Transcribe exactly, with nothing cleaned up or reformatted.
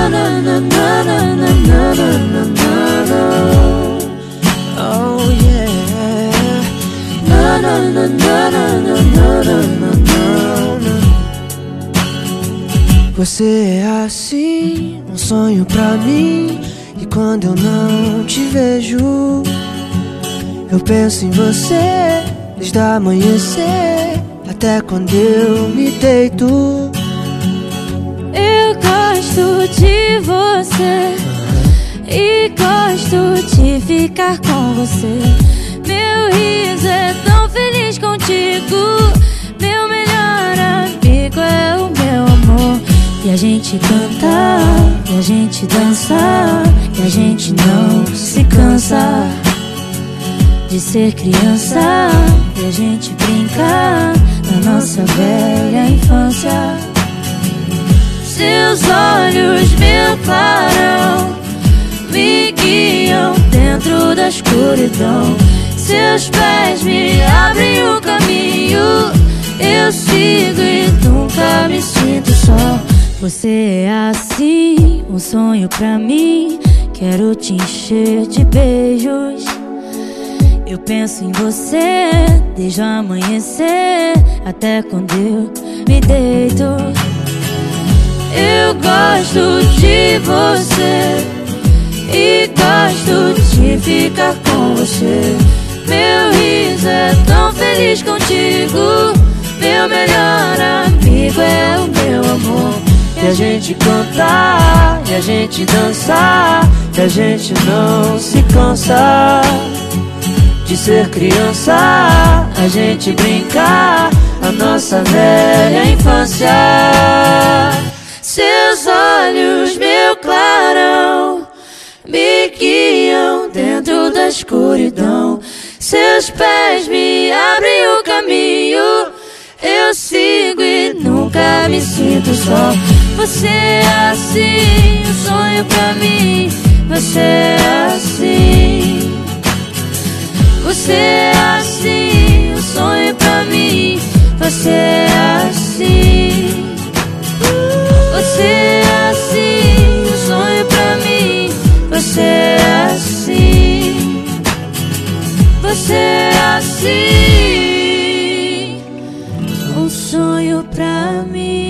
na na na na na na na na na. Oh yeah. Na na na na na na na na na. Você é assim, um sonho pra mim. E quando eu não te vejo, eu penso em você desde amanhecer até quando eu me deito. Eu gosto de você e gosto de ficar com você. Meu riso é tão feliz contigo. Meu melhor amigo é o meu amor. E a gente canta, e a gente dança, e a gente não se cansa de ser criança. E a gente brinca na nossa velha infância. Seus olhos me clarão, me guiam dentro da escuridão. Seus pés me abrem o caminho. Eu sigo e nunca me sinto só. Você é assim, um sonho pra mim. Quero te encher de beijos. Eu penso em você desde o amanhecer até quando eu me deito. Eu gosto de você e gosto de ficar com você. Meu riso é tão feliz contigo. Meu melhor amigo é o meu amor. E a gente canta, e a gente dança, e a gente não se cansa de ser criança. A gente brinca a nossa velha infância. Seus olhos, meu clarão, me guiam dentro da escuridão. Seus pés me abrem o caminho. Eu sigo e nunca me sinto só. Você é assim, um sonho pra mim. Você é assim. Você é assim, um sonho pra mim. Você é assim. Você é assim, um sonho pra mim. Você é assim. Você é assim, um sonho pra mim.